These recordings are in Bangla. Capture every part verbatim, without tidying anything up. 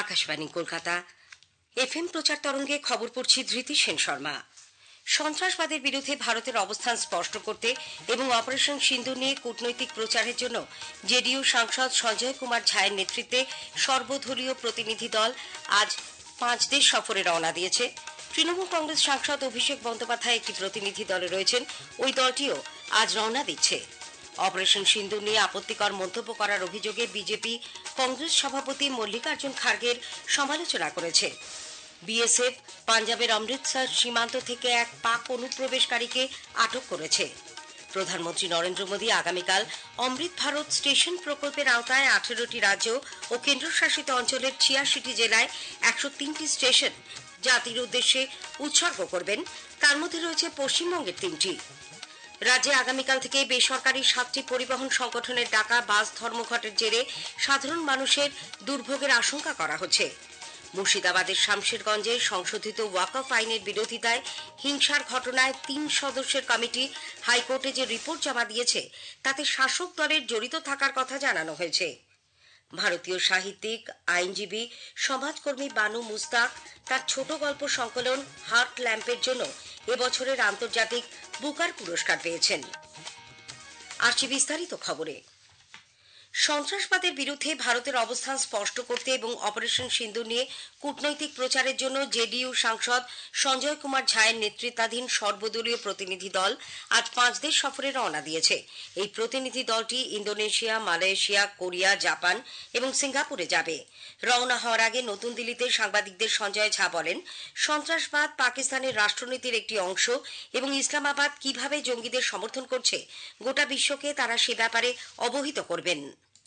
আকাশবাণী কলকাতা। এফএম প্রচার তরঙ্গে খবর পড়ছি ধৃতি সেন শর্মা। সন্ত্রাসবাদের বিরুদ্ধে ভারতের অবস্থান স্পষ্ট করতে এবং অপারেশন সিন্দুর নিয়ে কূটনৈতিক প্রচারের জন্য জেডিইউ সাংসদ সঞ্জয় কুমার ঝায়ের নেতৃত্বে সর্বদলীয় প্রতিনিধি দল আজ পাঁচ দেশ সফরে রওনা দিয়েছে। তৃণমূল কংগ্রেস সাংসদ অভিষেক বন্দ্যোপাধ্যায় একটি প্রতিনিধি দলে রয়েছেন। ওই দলটিও আজ রওনা দিচ্ছে। অপারেশন সিন্দুর নিয়ে আপত্তিকর মন্তব্য করার অভিযোগে বিজেপি কংগ্রেস সভাপতি মল্লিকার্জুন খার্গের সমালোচনা করেছে। বিএসএফ পাঞ্জাবের অমৃতসর সীমান্ত থেকে এক পাক অনুপ্রবেশকারীকে আটক করেছে। প্রধানমন্ত্রী নরেন্দ্র মোদী আগামীকাল অমৃত ভারত স্টেশন প্রকল্পের আওতায় আঠেরোটি রাজ্য ও কেন্দ্রশাসিত অঞ্চলের ছিয়াশিটি জেলায় একশো তিনটি স্টেশন জাতির উদ্দেশ্যে উৎসর্গ করবেন। তার মধ্যে রয়েছে পশ্চিমবঙ্গের তিনটি। রাজ্যে আগামীকাল থেকে বেসরকারি সাতটি পরিবহন সংগঠনের ডাকা বাস ধর্মঘটের জেরে সাধারণ মানুষের দুর্ভোগের আশঙ্কা করা হচ্ছে। মুর্শিদাবাদের শামশেরগঞ্জে সংশোধিত ওয়াকফ আইনের বিরোধিতায় হিংসার ঘটনায় তিন সদস্যের কমিটি হাইকোর্টে যে রিপোর্ট জমা দিয়েছে তাতে শাসক দলের জড়িত থাকার কথা জানানো হয়েছে। ভারতীয় সাহিত্যিক, আইনজীবী, সমাজকর্মী বানু মুস্তাক তার ছোট গল্প সংকলন হার্ট ল্যাম্পের জন্য এবছরের আন্তর্জাতিক বুকার পুরস্কার পেয়েছেন। আসছি বিস্তারিত খবরে। সন্ত্রাসবাদের বিরুদ্ধে ভারতের অবস্থান স্পষ্ট করতে এবং অপারেশন সিন্দুর নিয়ে কূটনৈতিক প্রচারের জন্য জেডিইউ সাংসদ সঞ্জয় কুমার ঝায়ের নেতৃত্বাধীন সর্বদলীয় প্রতিনিধি দল আজ পাঁচ দেশ সফরে রওনা দিয়েছে। এই প্রতিনিধি দলটি ইন্দোনেশিয়া, মালয়েশিয়া, কোরিয়া, জাপান এবং সিঙ্গাপুরে যাবে। রওনা হওয়ার আগে নতুন দিল্লিতে সাংবাদিকদের সঞ্জয় ঝা বলেন, সন্ত্রাসবাদ পাকিস্তানের রাষ্ট্রনীতির একটি অংশ এবং ইসলামাবাদ কিভাবে জঙ্গিদের সমর্থন করছে গোটা বিশ্বকে তারা সে ব্যাপারে অবহিত করবেন।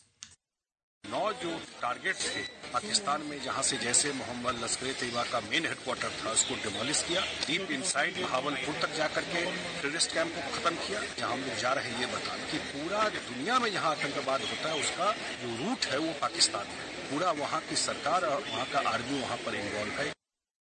नौ जो टारगेट थे पाकिस्तान में, जहां से जैसे मोहम्मद लश्कर तैयबा का मेन हेडक्वार्टर था, उसको डिमोलिश किया। डीप इनसाइड भावलपुर तक जाकर के टेररिस्ट कैंप को खत्म किया। जहां हम लोग जा रहे हैं ये बता कि पूरा दुनिया में जहां आतंकवाद होता है उसका जो रूट है वो पाकिस्तान है। पूरा वहां की सरकार और वहां का आर्मी वहां पर इन्वॉल्व है।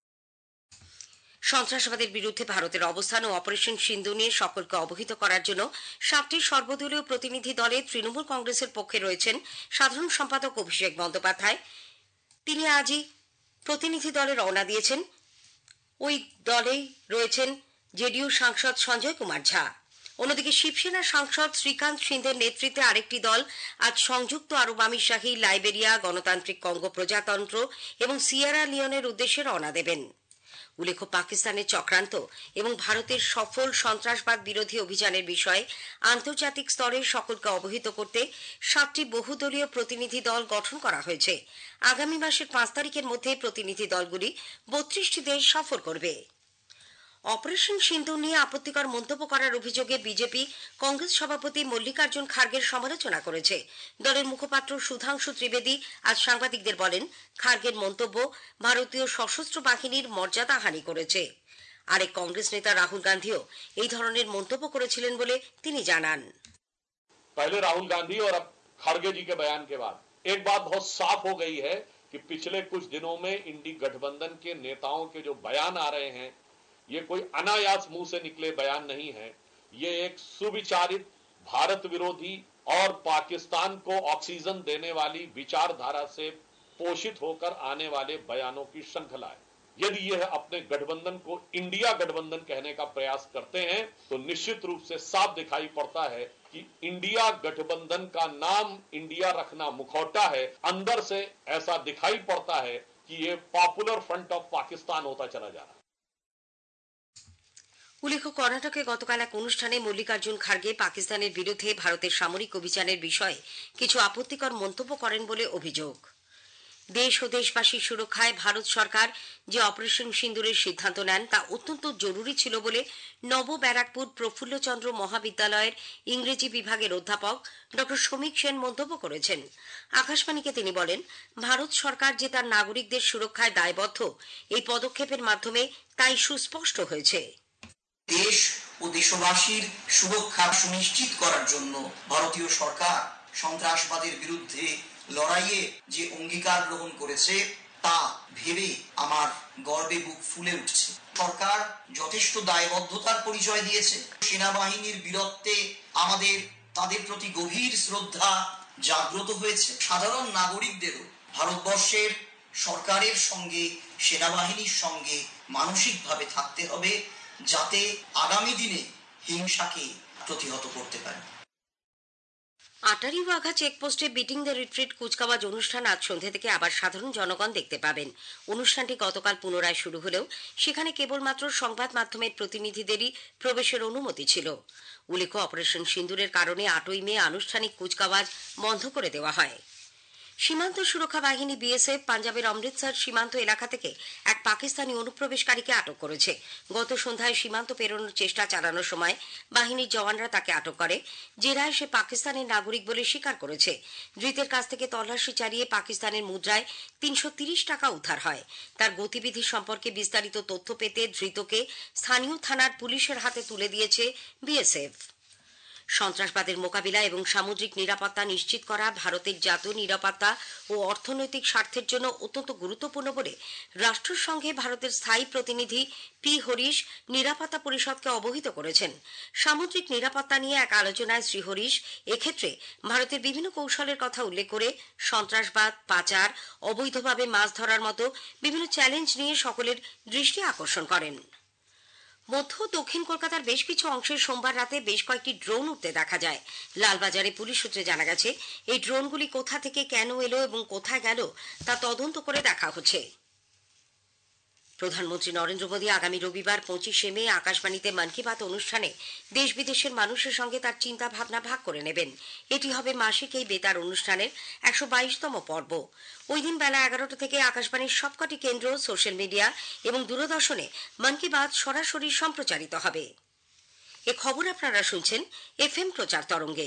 সন্ত্রাসবাদের বিরুদ্ধে ভারতের অবস্থান ও অপারেশন সিন্ধু নিয়ে সকলকে অবহিত করার জন্য সাতটি সর্বদলীয় প্রতিনিধি দলে তৃণমূল কংগ্রেসের পক্ষে রয়েছেন সাধারণ সম্পাদক অভিষেক বন্দ্যোপাধ্যায়। তিনি আজই প্রতিনিধি দলে রওনা দিয়েছেন। ওই দলেই রয়েছেন জেডিইউ সাংসদ সঞ্জয় কুমার ঝা। অন্যদিকে শিবসেনা সাংসদ শ্রীকান্ত সিন্ধের নেতৃত্বে আরেকটি দল আজ সংযুক্ত আরব আমিরশাহী, লাইবেরিয়া, গণতান্ত্রিক কঙ্গো প্রজাতন্ত্র এবং সিয়েরা লিওনের উদ্দেশ্যে রওনা দেবেন। উল্লেখ্য, পাকিস্তানের চক্রান্ত এবং ভারতের সফল সন্ত্রাসবাদ বিরোধী অভিযানের বিষয়ে আন্তর্জাতিক স্তরে সকলকে অবহিত করতে সাতটি বহুদলীয় প্রতিনিধি দল গঠন করা হয়েছে। আগামী মাসের পাঁচ তারিখের মধ্যে প্রতিনিধি দলগুলি বত্রিশটি দেশ সফর করবে। অপারেশন সিন্দুর নিয়ে আপত্তিকর মন্তব্য করার অভিযোগে বিজেপি কংগ্রেস সভাপতি মল্লিকার্জুন খার্গের সমালোচনা করেছে। দলের মুখপাত্র সুধাংশু ত্রিবেদী আজ সাংবাদিকদের বলেন, খার্গের মন্তব্য ভারতীয় সশস্ত্র বাহিনীর মর্যাদাহানি করেছে। আরেক কংগ্রেস নেতা রাহুল গান্ধীও এই ধরনের মন্তব্য করেছিলেন বলে তিনি জানান। पहले राहुल गांधी और अब खड़गे जी के बयान के बाद एक बात बहुत साफ हो गई है कि पिछले कुछ दिनों में इंडी गठबंधन के नेताओं के जो बयान आ रहे हैं ये कोई अनायास मुंह से निकले बयान नहीं है। ये एक सुविचारित भारत विरोधी और पाकिस्तान को ऑक्सीजन देने वाली विचारधारा से पोषित होकर आने वाले बयानों की श्रृंखला है। यदि यह अपने गठबंधन को इंडिया गठबंधन कहने का प्रयास करते हैं तो निश्चित रूप से साफ दिखाई पड़ता है कि इंडिया गठबंधन का नाम इंडिया रखना मुखौटा है। अंदर से ऐसा दिखाई पड़ता है कि ये पॉपुलर फ्रंट ऑफ पाकिस्तान होता चला जा रहा है। উল্লেখ্য, কর্ণাটকে গতকাল এক অনুষ্ঠানে মল্লিকার্জুন খার্গে পাকিস্তানের বিরুদ্ধে ভারতের সামরিক অভিযানের বিষয়ে কিছু আপত্তিকর মন্তব্য করেন বলে অভিযোগ। দেশ ও দেশবাসীর সুরক্ষায় ভারত সরকার যে অপারেশন সিন্দুরের সিদ্ধান্ত নেন তা অত্যন্ত জরুরি ছিল বলে নব ব্যারাকপুর প্রফুল্লচন্দ্র মহাবিদ্যালয়ের ইংরেজি বিভাগের অধ্যাপক ডক্টর শ্রমিক সেন মন্তব্য করেছেন। আকাশবাণীকে তিনি বলেন, ভারত সরকার যে তার নাগরিকদের সুরক্ষায় দায়বদ্ধ, এই পদক্ষেপের মাধ্যমে তাই সুস্পষ্ট হয়েছে। দেশ ও দেশবাসীর সুরক্ষা সুনিশ্চিত করার জন্য ভারতীয় সরকার সন্ত্রাসবাদের বিরুদ্ধে লড়াইয়ে যে অঙ্গীকার গ্রহণ করেছে তা ভেবে আমার গর্বে বুক ফুলে উঠছে। সরকার যথেষ্ট দায়বদ্ধতার পরিচয় দিয়েছে। সেনাবাহিনীর বীরত্বে আমাদের তাদের প্রতি গভীর শ্রদ্ধা জাগ্রত হয়েছে। সাধারণ নাগরিকদেরও ভারতবর্ষের সরকারের সঙ্গে সেনাবাহিনীর সঙ্গে মানসিকভাবে থাকতে হবে, যাতে আগামী দিনে হিংসাকে প্রতিহত করতে পারে। আটারি ওয়াঘা চেকপোস্টে বিটিং দ্য রিট্রিট কুচকাওয়াজ অনুষ্ঠান আজ সন্ধ্যে থেকে আবার সাধারণ জনগণ দেখতে পাবেন। অনুষ্ঠানটি গতকাল পুনরায় শুরু হলেও সেখানে কেবলমাত্র সংবাদ মাধ্যমের প্রতিনিধিদেরই প্রবেশের অনুমতি ছিল। উল্লেখ্য, অপারেশন সিন্দুরের কারণে আটই মে আনুষ্ঠানিক কুচকাওয়াজ বন্ধ করে দেওয়া হয়। সীমান্ত সুরক্ষা বাহিনী বিএসএফ পাঞ্জাবের অমৃতসর সীমান্ত এলাকা থেকে এক পাকিস্তানি অনুপ্রবেশকারীকে আটক করেছে। গত সন্ধ্যায় সীমান্ত পেরোনোর চেষ্টা চালানোর সময় বাহিনীর জওয়ানরা তাকে আটক করে। জেরায় সে পাকিস্তানের নাগরিক বলে স্বীকার করেছে। ধৃতের কাছ থেকে তল্লাশি চালিয়ে পাকিস্তানের মুদ্রায় তিনশো তিরিশ টাকা উদ্ধার হয়। তার গতিবিধি সম্পর্কে বিস্তারিত তথ্য পেতে ধৃতকে স্থানীয় থানার পুলিশের হাতে তুলে দিয়েছে বিএসএফ। সন্ত্রাসবাদের মোকাবিলা এবং সামুদ্রিক নিরাপত্তা নিশ্চিত করা ভারতের জাতীয় নিরাপত্তা ও অর্থনৈতিক স্বার্থের জন্য অত্যন্ত গুরুত্বপূর্ণ বলে রাষ্ট্রসংঘে ভারতের স্থায়ী প্রতিনিধি পি হরিশ নিরাপত্তা পরিষদকে অবহিত করেছেন। সামুদ্রিক নিরাপত্তা নিয়ে এক আলোচনায় শ্রী হরিশ এক্ষেত্রে ভারতের বিভিন্ন কৌশলের কথা উল্লেখ করে সন্ত্রাসবাদ, পাচার, অবৈধভাবে মাছ ধরার মতো বিভিন্ন চ্যালেঞ্জ নিয়ে সকলের দৃষ্টি আকর্ষণ করেন। মধ্য দক্ষিণ কলকাতার বেশ কিছু অংশে সোমবার রাতে বেশ কয়েকটি ড্রোন উঠতে দেখা যায়। লালবাজারে পুলিশ সূত্রে জানা গেছে, এই ড্রোনগুলি কোথা থেকে কেন এলো এবং কোথায় গেল তা তদন্ত করে দেখা হচ্ছে। প্রধানমন্ত্রী নরেন্দ্র মোদী আগামী রবিবার পঁচিশে মে আকাশবাণীতে মন কি বাত অনুষ্ঠানে দেশ বিদেশের মানুষের সঙ্গে তার চিন্তা ভাবনা ভাগ করে নেবেন। এটি হবে মাসিক এই বেতার অনুষ্ঠানের একশো বাইশতম পর্ব। ওই দিন বেলা এগারোটা থেকে আকাশবাণীর সবকটি কেন্দ্র, সোশ্যাল মিডিয়া এবং দূরদর্শনে মন কি বাত সরাসরি সম্প্রচারিত হবে। এ খবর আপনারা শুনছেন এফ এম প্রচার তরঙ্গে।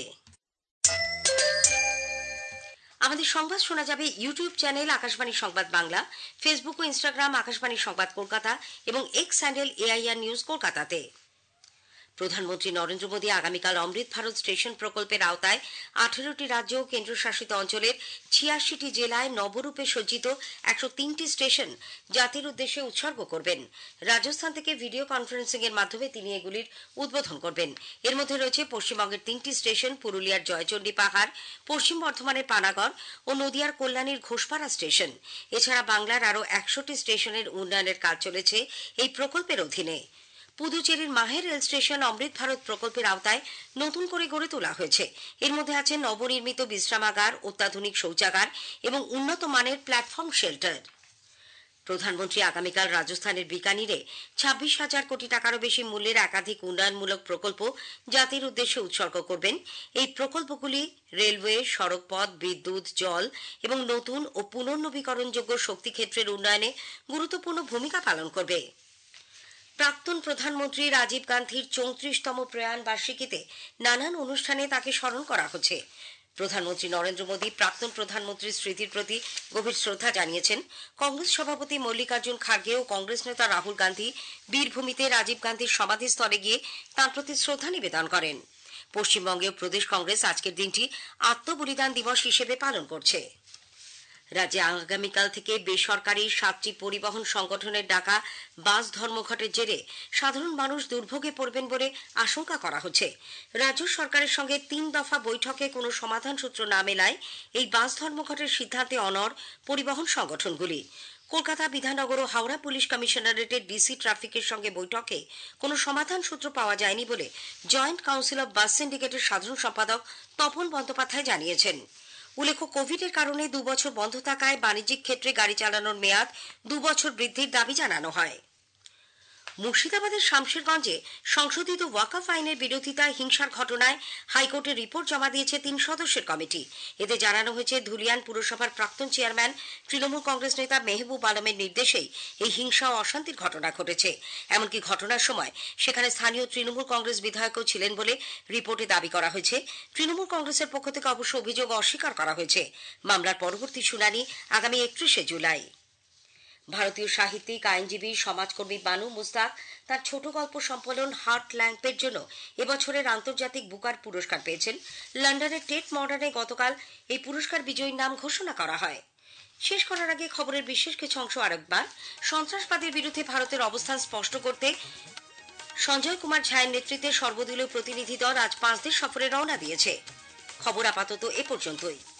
আমাদের সংবাদ শোনা যাবে ইউটিউব চ্যানেল আকাশবাণী সংবাদ বাংলা, ফেসবুক ও ইনস্টাগ্রাম আকাশবাণী সংবাদ কলকাতা এবং এক্স হ্যান্ডেল এআইআর নিউজ কলকাতাতে। প্রধানমন্ত্রী নরেন্দ্র মোদী আগামীকাল অমৃত ভারত স্টেশন প্রকল্পের আওতায় আঠেরোটি রাজ্য ও কেন্দ্রশাসিত অঞ্চলের ছিয়াশিটি জেলায় নবরূপে সজ্জিত একশো তিনটি স্টেশন জাতির উদ্দেশ্যে উৎসর্গ করবেন। রাজস্থান থেকে ভিডিও কনফারেন্সিং এর মাধ্যমে তিনি এগুলির উদ্বোধন করবেন। এর মধ্যে রয়েছে পশ্চিমবঙ্গের তিনটি স্টেশন, পুরুলিয়ার জয়চণ্ডী পাহাড়, পশ্চিম বর্ধমানের পানাগড় ও নদিয়ার কল্যাণীর ঘোষপাড়া স্টেশন। এছাড়া বাংলার আরও একশোটি স্টেশনের উন্নয়নের কাজ চলেছে এই প্রকল্পের অধীনে। পুদুচেরির মাহের রেল স্টেশন অমৃত ভারত প্রকল্পের আওতায় নতুন করে গড়ে তোলা হয়েছে। এর মধ্যে আছে নবনির্মিত বিশ্রামাগার, অত্যাধুনিক শৌচাগার এবং উন্নত মানের প্ল্যাটফর্ম শেল্টার। প্রধানমন্ত্রী আগামীকাল রাজস্থানের বিকানিরে ছাব্বিশ হাজার কোটি টাকারও বেশি মূল্যের একাধিক উন্নয়নমূলক প্রকল্প জাতির উদ্দেশ্যে উৎসর্গ করবেন। এই প্রকল্পগুলি রেলওয়ে, সড়কপথ, বিদ্যুৎ, জল এবং নতুন ও পুনর্নবীকরণযোগ্য শক্তি ক্ষেত্রের উন্নয়নে গুরুত্বপূর্ণ ভূমিকা পালন করবে। প্রাক্তন প্রধানমন্ত্রী রাজীব গান্ধীর চৌত্রিশতম প্রয়াণ বার্ষিকীতে নানান অনুষ্ঠানে তাকে স্মরণ করা হচ্ছে। প্রধানমন্ত্রী নরেন্দ্র মোদী প্রাক্তন প্রধানমন্ত্রীর স্মৃতির প্রতি গভীর শ্রদ্ধা জানিয়েছেন। কংগ্রেস সভাপতি মল্লিকার্জুন খার্গে ও কংগ্রেস নেতা রাহুল গান্ধী বীরভূমিতে রাজীব গান্ধীর সমাধিস্থলে গিয়ে তাঁর প্রতি শ্রদ্ধা নিবেদন করেন। পশ্চিমবঙ্গেও প্রদেশ কংগ্রেস আজকের দিনটি আত্মবলিদান দিবস হিসেবে পালন করছে। রাজ্যে আগামীকাল থেকে বেসরকারি সাতটি পরিবহন সংগঠনের ডাকা বাস ধর্মঘটের জেরে সাধারণ মানুষ দুর্ভোগে পড়বেন বলে আশঙ্কা করা হচ্ছে। রাজ্য সরকারের সঙ্গে তিন দফা বৈঠকে কোনো সমাধান সূত্র না মেলায় এই বাস ধর্মঘটের সিদ্ধান্তে অনড় পরিবহন সংগঠনগুলি। কলকাতা বিধাননগর ও হাওড়া পুলিশ কমিশনারেটের ডিসি ট্রাফিকের সঙ্গে বৈঠকে কোনো সমাধান সূত্র পাওয়া যায়নি বলে জয়েন্ট কাউন্সিল অব বাস সিন্ডিকেটের সাধারণ সম্পাদক তপন বন্দ্যোপাধ্যায় জানিয়েছেন। উল্লেখ্য, কোভিডের কারণে দুবছর বন্ধ থাকায় বাণিজ্যিক ক্ষেত্রে গাড়ি চালানোর মেয়াদ দুবছর বৃদ্ধির দাবি জানানো হয়। মুর্শিদাবাদের শামশেরগঞ্জে সংশোধিত ওয়াকফ আইনের বিরোধিতায় হিংসার ঘটনায় হাইকোর্টে রিপোর্ট জমা দিয়েছে তিন সদস্যের কমিটি। এতে জানানো হয়েছে, ধুলিয়ান পুরসভার প্রাক্তন চেয়ারম্যান তৃণমূল কংগ্রেস নেতা মেহবুব আলমের নির্দেশেই এই হিংসা ও অশান্তির ঘটনা ঘটেছে। এমনকি ঘটনার সময় সেখানে স্থানীয় তৃণমূল কংগ্রেস বিধায়কও ছিলেন বলে রিপোর্টে দাবি করা হয়েছে। তৃণমূল কংগ্রেসের পক্ষ থেকে অবশ্য অভিযোগ অস্বীকার করা হয়েছে। মামলার পরবর্তী শুনানি আগামী একত্রিশে জুলাই। ভারতীয় সাহিত্যিক, আইনজীবী, সমাজকর্মী বানু মুস্তাক তার ছোট গল্প সম্মেলন হার্ট ল্যাম্পের জন্য এবছরের আন্তর্জাতিক বুকার পুরস্কার পেয়েছেন। লন্ডনের টেট মডার্নে গতকাল এই পুরস্কার বিজয়ীর নাম ঘোষণা করা হয়। শেষ করার আগে খবরের বিশেষ কিছু অংশ আরেকবার। সন্ত্রাসবাদের বিরুদ্ধে ভারতের অবস্থান স্পষ্ট করতে সঞ্জয় কুমার ঝায়ের নেতৃত্বে সর্বদলীয় প্রতিনিধি দল আজ পাঁচ দেশ সফরে রওনা দিয়েছে। খবর আপাতত এ পর্যন্তই।